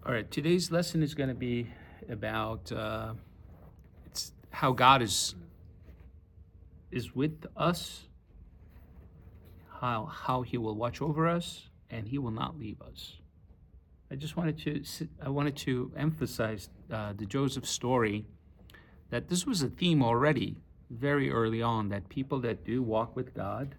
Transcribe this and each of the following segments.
All right, today's lesson is going to be about it's how God is with us, how He will watch over us, and He will not leave us. I wanted to emphasize the Joseph story, that this was a theme already very early on, that people that do walk with God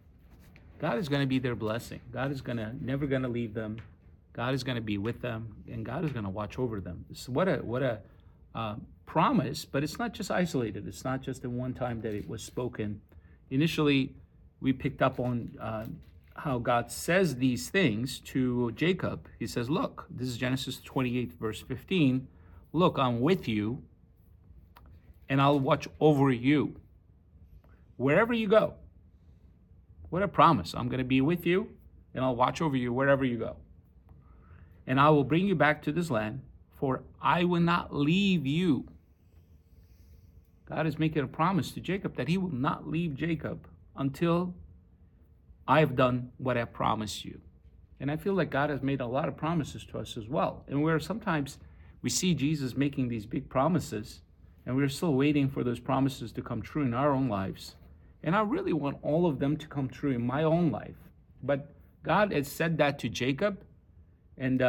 is going to be their blessing. God is never going to leave them. God is going to be with them, and God is going to watch over them. So what a promise! But it's not just isolated. It's not just the one time that it was spoken. Initially, we picked up on how God says these things to Jacob. He says, "Look, this is Genesis 28, verse 15. Look, I'm with you, and I'll watch over you wherever you go." What a promise! I'm going to be with you, and I'll watch over you wherever you go. And I will bring you back to this land, for I will not leave you. God is making a promise to Jacob that He will not leave Jacob until I have done what I promised you. And I feel like God has made a lot of promises to us as well. And where sometimes we see Jesus making these big promises, and we're still waiting for those promises to come true in our own lives. And I really want all of them to come true in my own life. But God has said that to Jacob. And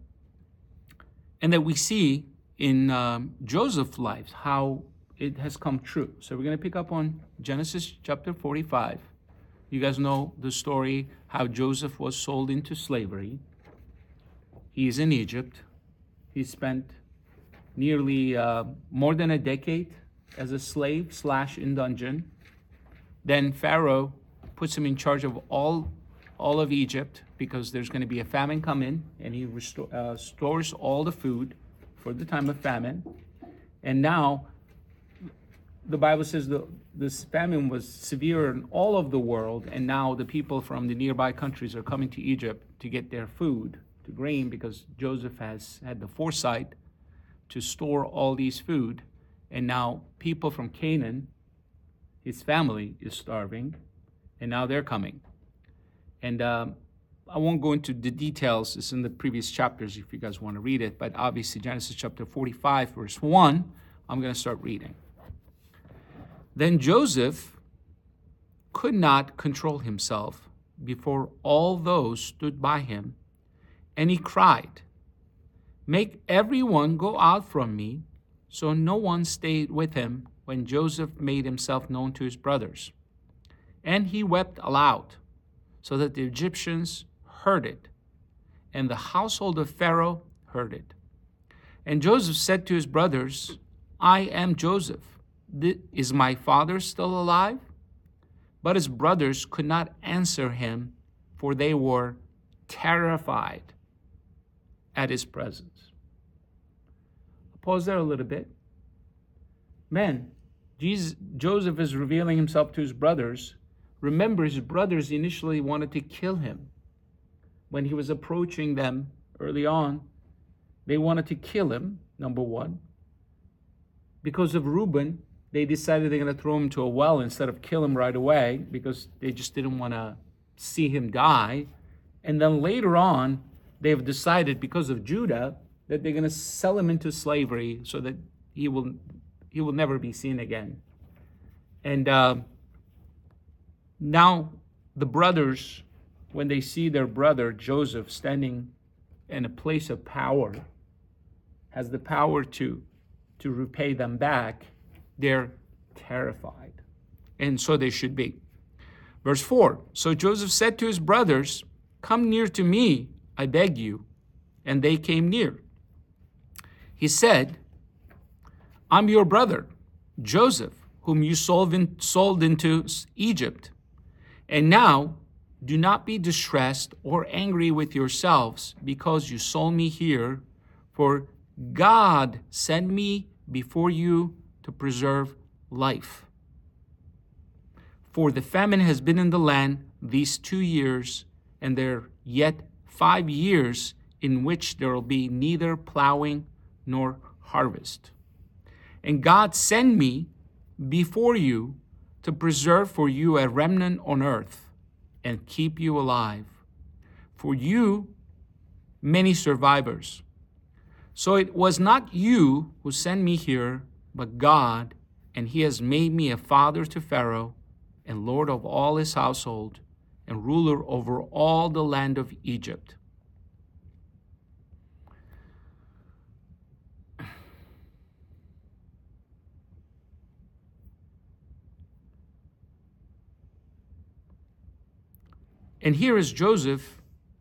that we see in Joseph's life how it has come true. So we're going to pick up on Genesis chapter 45. You guys know the story how Joseph was sold into slavery. He's in Egypt. He spent nearly more than a decade as a slave / in dungeon. Then Pharaoh puts him in charge of all of Egypt, because there's going to be a famine come in, and he stores all the food for the time of famine. And now the Bible says this famine was severe in all of the world, and now the people from the nearby countries are coming to Egypt to get their food, to grain, because Joseph has had the foresight to store all these food. And now people from Canaan, his family, is starving, and now they're coming. And I won't go into the details. It's in the previous chapters if you guys want to read it. But obviously, Genesis chapter 45, verse 1, I'm going to start reading. Then Joseph could not control himself before all those stood by him, and he cried, "Make everyone go out from me." So no one stayed with him when Joseph made himself known to his brothers. And he wept aloud, so that the Egyptians heard it, and the household of Pharaoh heard it. And Joseph said to his brothers, "I am Joseph. Is my father still alive?" But his brothers could not answer him, for they were terrified at his presence. I'll pause there a little bit. Man, Joseph is revealing himself to his brothers. Remember, his brothers initially wanted to kill him. When he was approaching them early on, they wanted to kill him, number one. Because of Reuben, they decided they're going to throw him to a well instead of kill him right away, because they just didn't want to see him die. And then later on, they've decided, because of Judah, that they're going to sell him into slavery so that he will never be seen again. And now the brothers, when they see their brother Joseph standing in a place of power, has the power to repay them back, they're terrified. And so they should be. Verse 4, so Joseph said to his brothers, "Come near to me, I beg you." And they came near. He said, "I'm your brother, Joseph, whom you sold into Egypt. And now do not be distressed or angry with yourselves because you sold me here, for God sent me before you to preserve life. For the famine has been in the land these 2 years, and there are yet 5 years in which there will be neither plowing nor harvest. And God sent me before you to preserve for you a remnant on earth and keep you alive. For you, many survivors. So it was not you who sent me here, but God, and he has made me a father to Pharaoh, and lord of all his household, and ruler over all the land of Egypt. And here is Joseph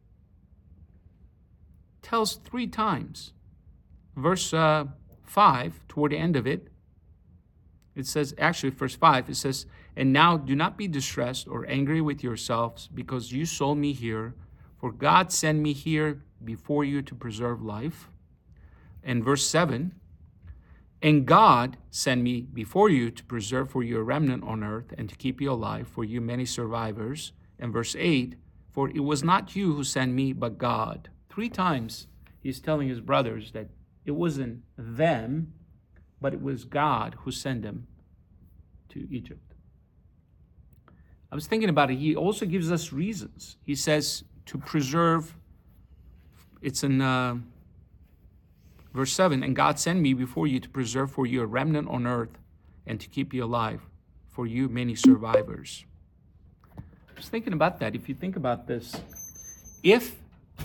tells 3 times. Verse 5, toward the end of it, it says, actually verse 5, it says, and now do not be distressed or angry with yourselves because you sold me here, for God sent me here before you to preserve life. And verse 7, and God sent me before you to preserve for you a remnant on earth and to keep you alive, for you many survivors. And verse 8, for it was not you who sent me, but God. 3 times he's telling his brothers that it wasn't them, but it was God who sent them to Egypt. I was thinking about it. He also gives us reasons. He says to preserve, it's in verse 7, and God sent me before you to preserve for you a remnant on earth and to keep you alive, for you many survivors. I was thinking about that. If you think about this, if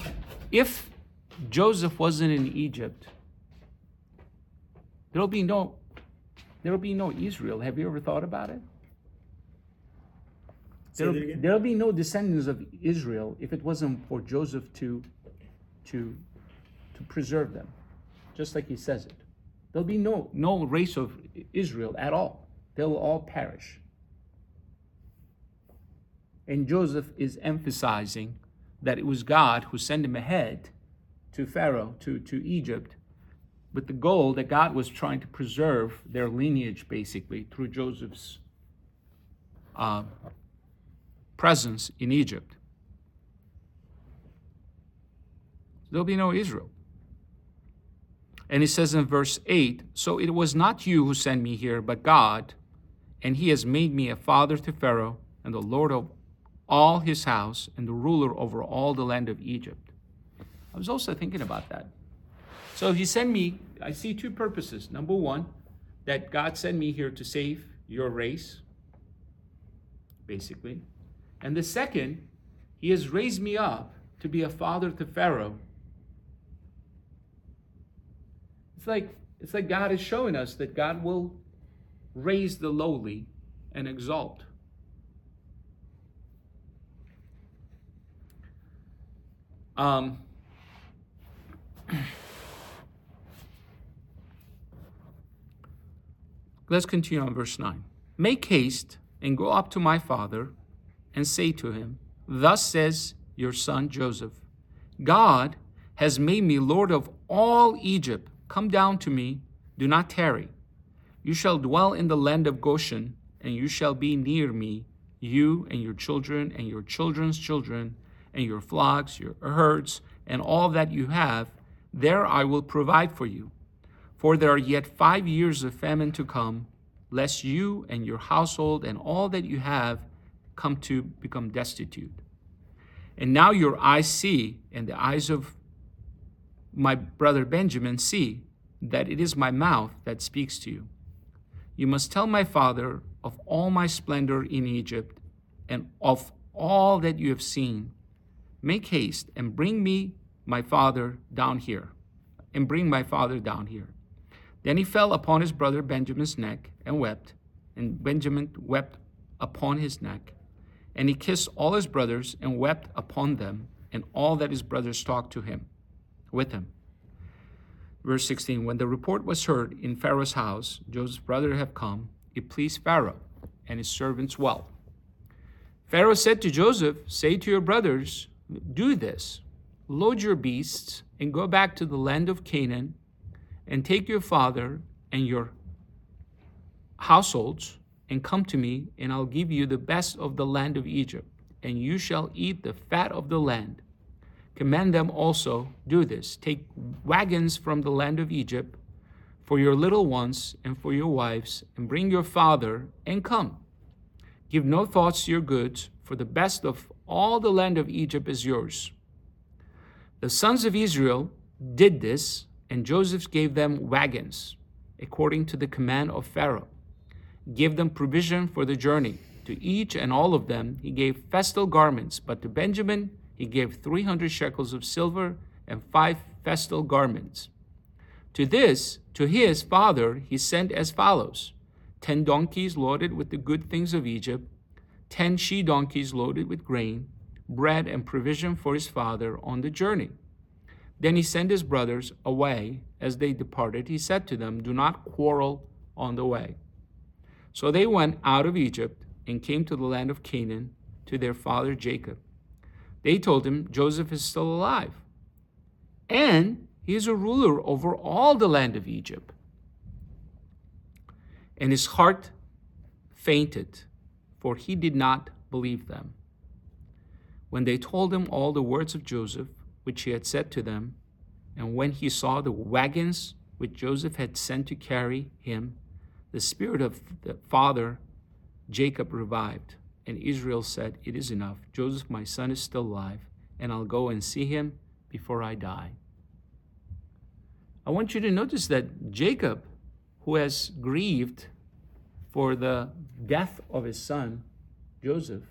Joseph wasn't in Egypt, there'll be no Israel. Have you ever thought about it? There'll be no descendants of Israel if it wasn't for Joseph to preserve them, just like he says it. There'll be no race of Israel at all. They'll all perish. And Joseph is emphasizing that it was God who sent him ahead to Pharaoh, to Egypt, with the goal that God was trying to preserve their lineage, basically, through Joseph's presence in Egypt. There'll be no Israel. And he says in verse 8, so it was not you who sent me here, but God, and he has made me a father to Pharaoh, and the lord of all his house, and the ruler over all the land of Egypt. I was also thinking about that. So if you send me, I see 2 purposes. Number 1, that God sent me here to save your race, basically. And the second, he has raised me up to be a father to Pharaoh. It's like God is showing us that God will raise the lowly and exalt. Let's continue on verse 9. Make haste and go up to my father and say to him, thus says your son Joseph, God has made me Lord of all Egypt. Come down to me, do not tarry. You shall dwell in the land of Goshen, and you shall be near me, you and your children and your children's children, and your flocks, your herds, and all that you have. There I will provide for you. For there are yet 5 years of famine to come, lest you and your household and all that you have come to become destitute. And now your eyes see, and the eyes of my brother Benjamin see, that it is my mouth that speaks to you. You must tell my father of all my splendor in Egypt, and of all that you have seen. Make haste and bring my father down here. Then he fell upon his brother Benjamin's neck and wept, and Benjamin wept upon his neck. And he kissed all his brothers and wept upon them, and all that his brothers talked with him. Verse 16, when the report was heard in Pharaoh's house, Joseph's brother have come, it pleased Pharaoh and his servants well. Pharaoh said to Joseph, say to your brothers, do this, load your beasts and go back to the land of Canaan, and take your father and your households and come to me, and I'll give you the best of the land of Egypt, and you shall eat the fat of the land. Command them also, do this, take wagons from the land of Egypt for your little ones and for your wives, and bring your father and come. Give no thoughts to your goods, for the best of all the land of Egypt is yours. The sons of Israel did this, And Joseph gave them wagons, according to the command of Pharaoh, gave them provision for the journey. To each and all of them he gave festal garments, but to Benjamin he gave 300 shekels of silver and 5 festal garments. To his father he sent as follows: 10 donkeys loaded with the good things of Egypt, 10 she-donkeys loaded with grain, bread, and provision for his father on the journey. Then he sent his brothers away. As they departed, he said to them, "Do not quarrel on the way." So they went out of Egypt and came to the land of Canaan, to their father Jacob. They told him, "Joseph is still alive, and he is a ruler over all the land of Egypt." And his heart fainted, for he did not believe them. When they told him all the words of Joseph, which he had said to them, and when he saw the wagons which Joseph had sent to carry him, the spirit of the father Jacob revived. And Israel said, "It is enough. Joseph, my son, is still alive, and I'll go and see him before I die." I want you to notice that Jacob, who has grieved for the death of his son, Joseph,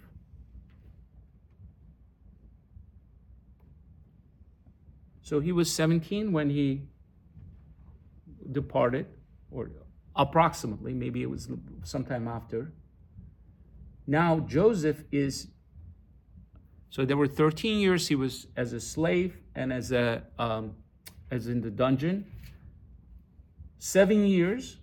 so he was 17 when he departed, or approximately, maybe it was sometime after. Now Joseph is, so there were 13 years he was as a slave and as in the dungeon. 7 years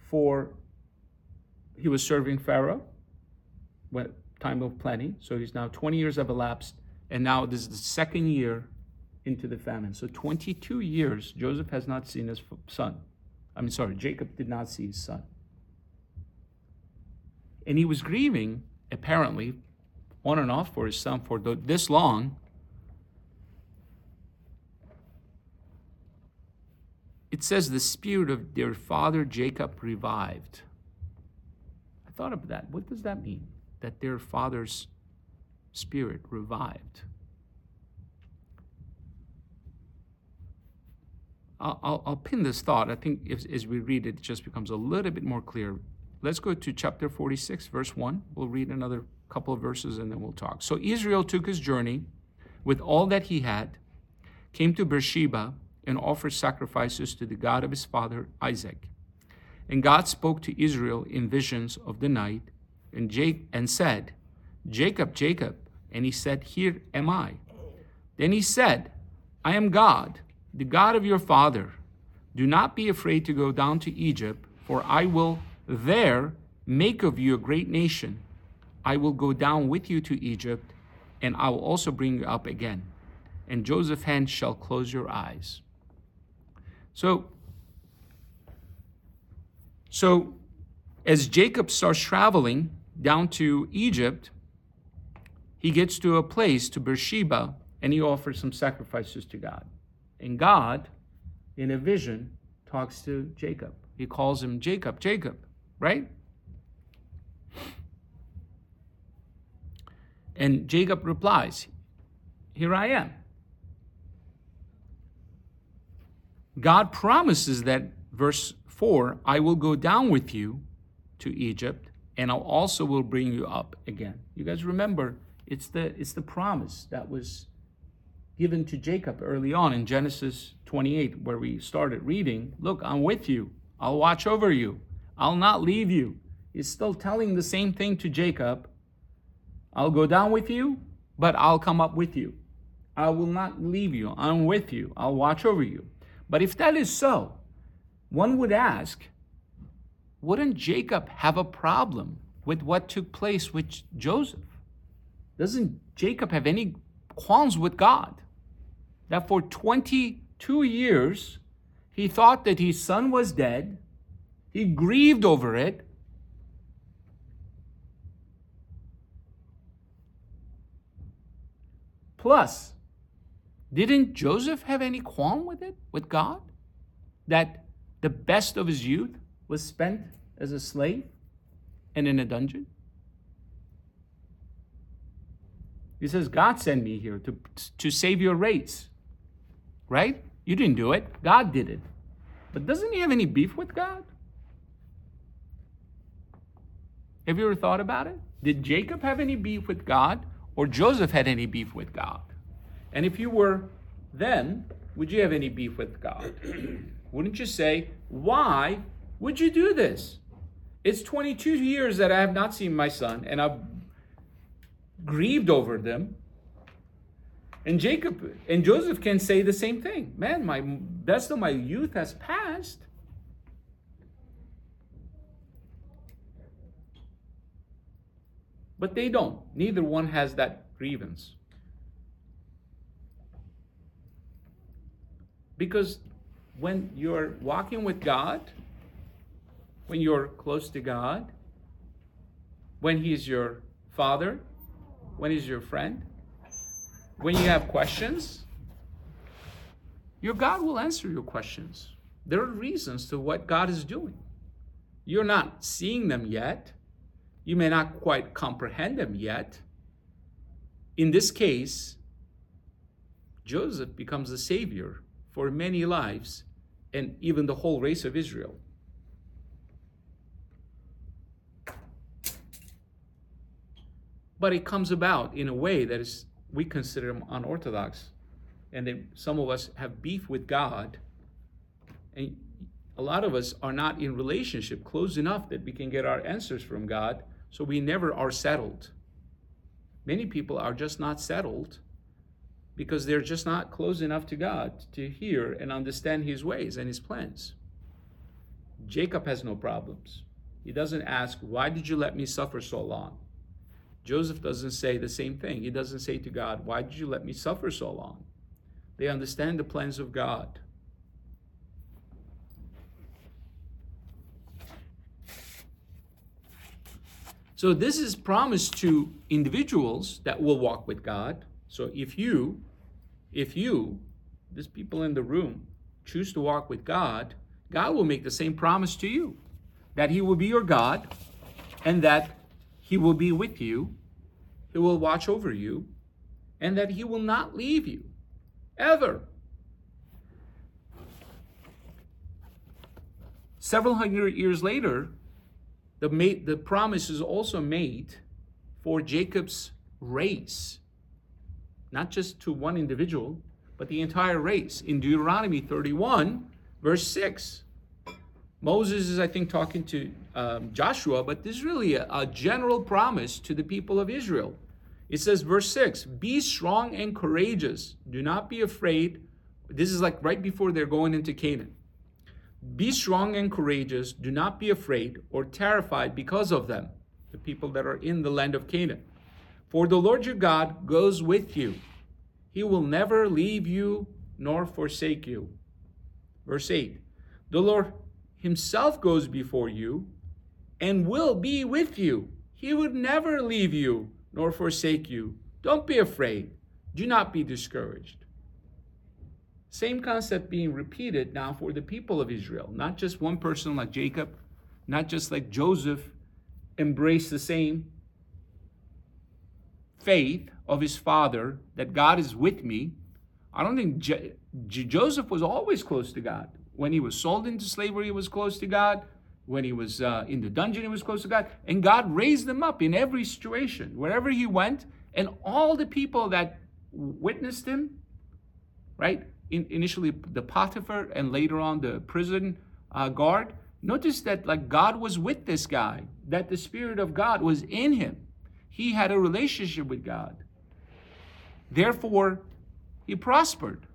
he was serving Pharaoh, time of plenty. So he's now 20 years have elapsed, and now this is the second year into the famine. So 22 years Joseph has not seen his son. Jacob did not see his son. And he was grieving, apparently, on and off for his son for this long. It says the spirit of their father Jacob revived. I thought of that. What does that mean? That their father's spirit revived. I'll pin this thought. I think as we read it, it just becomes a little bit more clear. Let's go to chapter 46, verse 1. We'll read another couple of verses and then we'll talk. So Israel took his journey with all that he had, came to Beersheba, and offered sacrifices to the God of his father Isaac. And God spoke to Israel in visions of the night and said, "Jacob, Jacob." And he said, "Here am I." Then he said, "I am God, the God of your father. Do not be afraid to go down to Egypt, for I will there make of you a great nation. I will go down with you to Egypt, and I will also bring you up again. And Joseph's hand shall close your eyes." So as Jacob starts traveling down to Egypt, he gets to a place, to Beersheba, and he offers some sacrifices to God. And God, in a vision, talks to Jacob. He calls him Jacob, Jacob, right? And Jacob replies, "Here I am." God promises that, verse 4, "I will go down with you to Egypt, and I also will bring you up again." You guys remember, it's the promise that was given to Jacob early on in Genesis 28, where we started reading. Look, I'm with you. I'll watch over you. I'll not leave you. He's still telling the same thing to Jacob. I'll go down with you, but I'll come up with you. I will not leave you. I'm with you. I'll watch over you. But if that is so, one would ask, wouldn't Jacob have a problem with what took place with Joseph? Doesn't Jacob have any qualms with God? That for 22 years, he thought that his son was dead. He grieved over it. Plus, didn't Joseph have any qualm with it, with God? That the best of his youth was spent as a slave and in a dungeon? He says, God sent me here to save your race, right? You didn't do it. God did it. But doesn't he have any beef with God? Have you ever thought about it? Did Jacob have any beef with God, or Joseph had any beef with God? And if you were then, would you have any beef with God? Wouldn't you say, why would you do this? It's 22 years that I have not seen my son, and I've grieved over them. And Jacob and Joseph can say the same thing. Man, my best of my youth has passed. But they don't. Neither one has that grievance. Because when you're walking with God, when you're close to God, when He's your Father, when He's your friend, when you have questions, your God will answer your questions. There are reasons to what God is doing. You're not seeing them yet. You may not quite comprehend them yet. In this case, Joseph becomes the savior for many lives and even the whole race of Israel. But it comes about in a way that is, we consider them unorthodox. And then some of us have beef with God. And a lot of us are not in relationship close enough that we can get our answers from God. So we never are settled. Many people are just not settled because they're just not close enough to God to hear and understand His ways and His plans. Jacob has no problems. He doesn't ask, why did you let me suffer so long? Joseph doesn't say the same thing. He doesn't say to God, why did you let me suffer so long? They understand the plans of God. So this is promised to individuals that will walk with God. So if you, these people in the room, choose to walk with God, God will make the same promise to you, that He will be your God and that He will be with you, He will watch over you, and that He will not leave you, ever. Several hundred years later, the promise is also made for Jacob's race, not just to one individual, but the entire race. In Deuteronomy 31, verse 6, Moses is, I think, talking to Joshua, but this is really a general promise to the people of Israel. It says, verse 6, be strong and courageous. Do not be afraid. This is like right before they're going into Canaan. Be strong and courageous. Do not be afraid or terrified because of them, the people that are in the land of Canaan. For the Lord your God goes with you. He will never leave you nor forsake you. Verse 8, the Lord Himself goes before you and will be with you. He would never leave you nor forsake you. Don't be afraid. Do not be discouraged. Same concept being repeated now for the people of Israel. Not just one person like Jacob, not just like Joseph embraced the same faith of his father that God is with me. I don't think Joseph was always close to God. When he was sold into slavery, he was close to God. When he was in the dungeon, he was close to God. And God raised him up in every situation, wherever he went. And all the people that witnessed him, right? Initially the Potiphar and later on the prison guard. Notice that like God was with this guy, that the Spirit of God was in him. He had a relationship with God. Therefore, he prospered.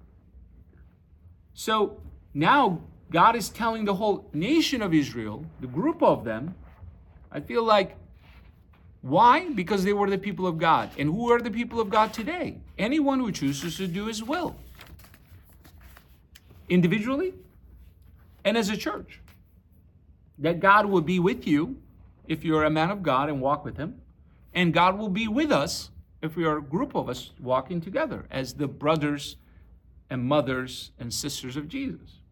So now God is telling the whole nation of Israel, the group of them, I feel like, why? Because they were the people of God. And who are the people of God today? Anyone who chooses to do His will. Individually and as a church. That God will be with you if you're a man of God and walk with Him. And God will be with us if we are a group of us walking together as the brothers and mothers and sisters of Jesus.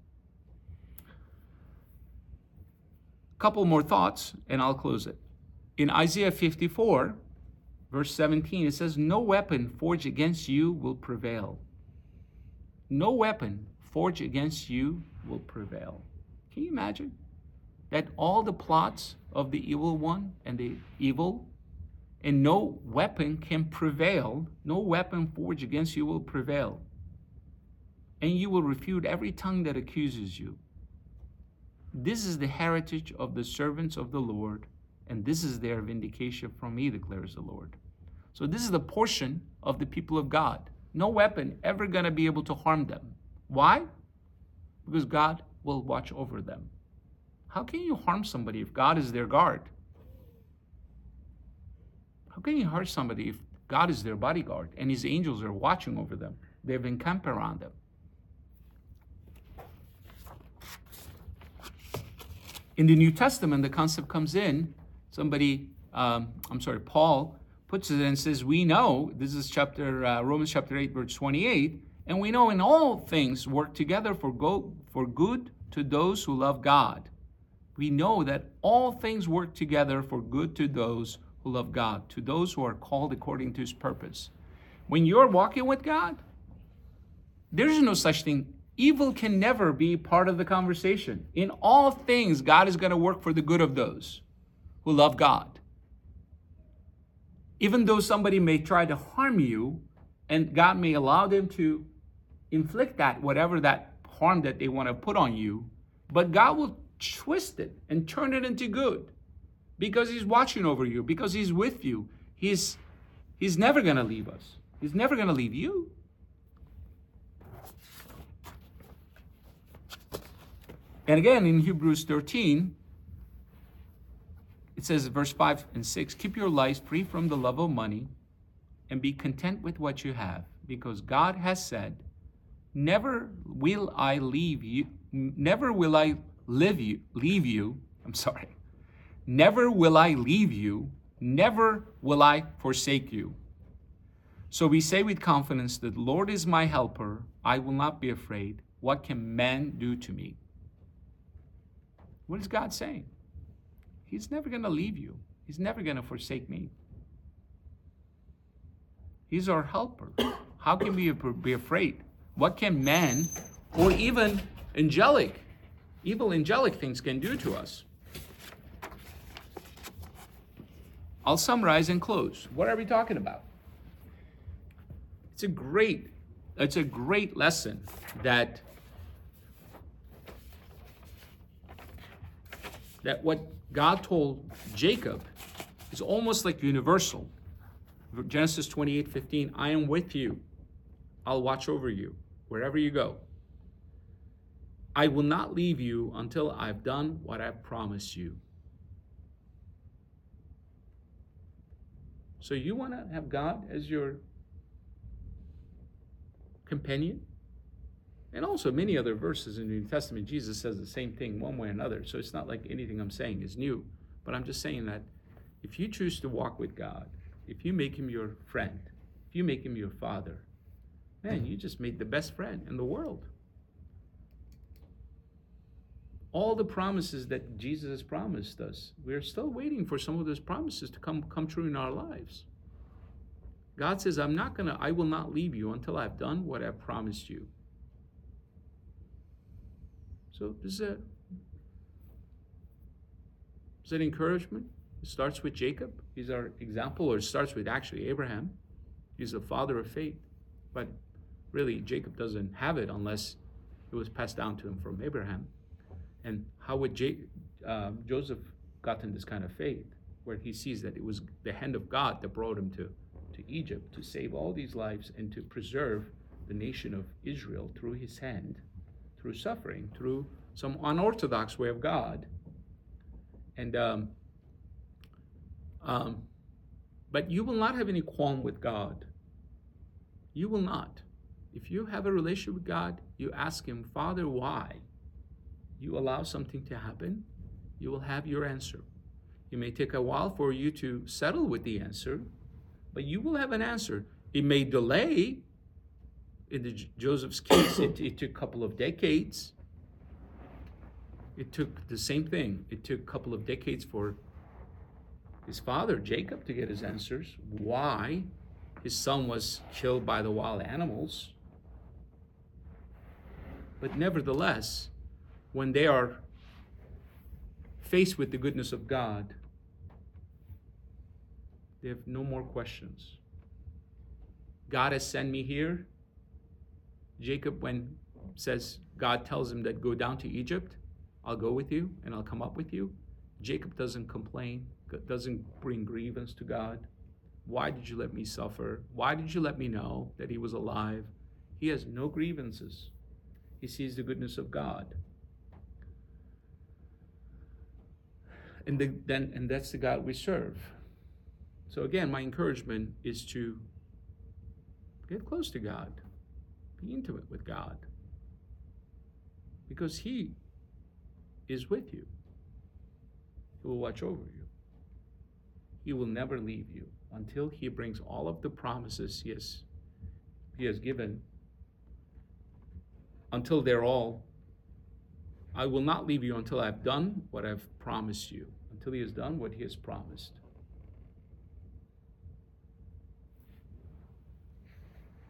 A couple more thoughts and I'll close it. In Isaiah 54, verse 17, it says, no weapon forged against you will prevail. No weapon forged against you will prevail. Can you imagine that all the plots of the evil one and the evil, and no weapon can prevail, no weapon forged against you will prevail, and you will refute every tongue that accuses you. This is the heritage of the servants of the Lord, and this is their vindication from me, declares the Lord. So this is the portion of the people of God. No weapon ever going to be able to harm them. Why? Because God will watch over them. How can you harm somebody if God is their guard? How can you hurt somebody if God is their bodyguard and his angels are watching over them? They've encamped around them. In the New Testament, the concept comes in. Paul puts it and says, we know, this is Romans chapter 8, verse 28, and we know in all things work together for good to those who love God. We know that all things work together for good to those who love God, to those who are called according to his purpose. When you're walking with God, there's no such thing. Evil can never be part of the conversation. In all things, God is going to work for the good of those who love God. Even though somebody may try to harm you, and God may allow them to inflict whatever that harm that they want to put on you, but God will twist it and turn it into good because he's watching over you, because he's with you. He's never going to leave us. He's never going to leave you. And again, in Hebrews 13, it says, verse 5 and 6, keep your lives free from the love of money and be content with what you have, because God has said, never will I leave you, never will I leave you, never will I leave you, never will I forsake you. So we say with confidence that the Lord is my helper, I will not be afraid. What can man do to me? What is God saying? He's never going to leave you. He's never going to forsake me. He's our helper. How can we be afraid? What can man or even evil angelic things can do to us? I'll summarize and close. What are we talking about? It's a great lesson that what God told Jacob is almost like universal. Genesis 28:15, I am with you. I'll watch over you wherever you go. I will not leave you until I've done what I've promised you. So you want to have God as your companion? And also many other verses in the New Testament, Jesus says the same thing one way or another. So it's not like anything I'm saying is new. But I'm just saying that if you choose to walk with God, if you make him your friend, if you make him your father, man, you just made the best friend in the world. All the promises that Jesus has promised us, we're still waiting for some of those promises to come true in our lives. God says, I will not leave you until I've done what I've promised you. So this is an encouragement. It starts with Jacob. He's our example, or it starts with actually Abraham. He's the father of faith. But really, Jacob doesn't have it unless it was passed down to him from Abraham. And how would Joseph gotten this kind of faith, where he sees that it was the hand of God that brought him to Egypt to save all these lives and to preserve the nation of Israel through his hand, through suffering, through some unorthodox way of God. And but you will not have any qualm with God. You will not. If you have a relationship with God, you ask him, Father, why? You allow something to happen, you will have your answer. It may take a while for you to settle with the answer, but you will have an answer. It may delay. In Joseph's case, it took a couple of decades. It took the same thing. It took a couple of decades for his father, Jacob, to get his answers. Why his son was killed by the wild animals. But nevertheless, when they are faced with the goodness of God, they have no more questions. God has sent me here. Jacob, when says, God tells him that go down to Egypt, I'll go with you and I'll come up with you. Jacob doesn't complain, doesn't bring grievance to God. Why did you let me suffer? Why did you let me know that he was alive? He has no grievances. He sees the goodness of God. And that's the God we serve. So again, my encouragement is to get close to God. Be intimate with God. Because he is with you. He will watch over you. He will never leave you until he brings all of the promises he has given. Until they're all, I will not leave you until I've done what I've promised you. Until he has done what he has promised.